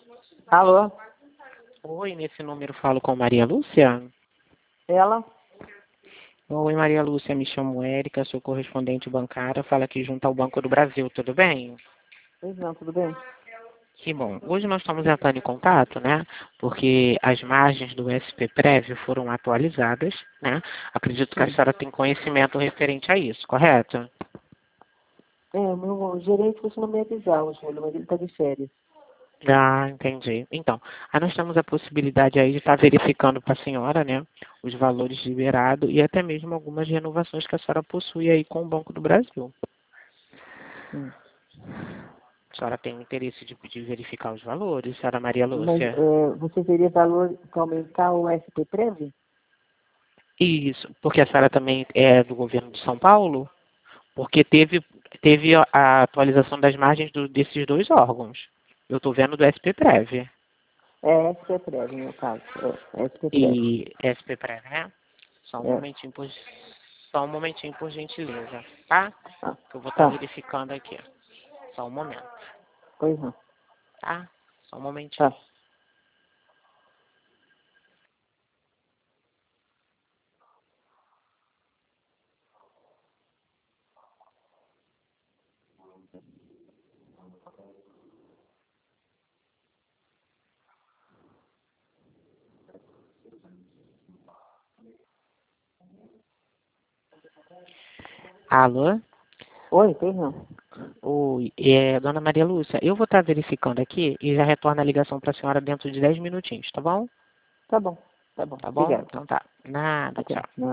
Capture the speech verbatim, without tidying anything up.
Alô? Oi, nesse número falo com Maria Lúcia? Ela? Oi, Maria Lúcia, me chamo Érica, sou correspondente bancária, falo aqui junto ao Banco do Brasil, tudo bem? Pois não, tudo bem? Que bom. Hoje nós estamos entrando em contato, né? Porque as margens do S P Prévio foram atualizadas, né? Acredito que a Sim. senhora tem conhecimento referente a isso, correto? É, meu gerente costuma me avisar, o Júlio, mas ele está de férias. Ah, entendi. Então, aí nós temos a possibilidade aí de estar verificando para a senhora, né, os valores liberados e até mesmo algumas renovações que a senhora possui aí com o Banco do Brasil. Sim. A senhora tem interesse de, de verificar os valores, senhora Maria Mas Lúcia? é, você teria valor para aumentar o S P Prev? Isso, porque a senhora também é do governo de São Paulo, porque teve, teve a a atualização das margens do- desses dois órgãos. Eu estou vendo do S P Prev É S P Prev, no meu caso. É S P Prev. e S P Prev, né? Só um É. momentinho, por, só um momentinho, por gentileza, tá? Ah, Que eu vou estar tá. verificando aqui. Só um momento, Pois não. tá? Só um momentinho. Tá. Alô? Oi, pois não. Oi, é, dona Maria Lúcia, eu vou estar verificando aqui e já retorno a ligação para a senhora dentro de dez minutinhos, tá bom? Tá bom. Tá bom. Tá bom? Obrigado. Então tá. Nada, Até. tchau. Não.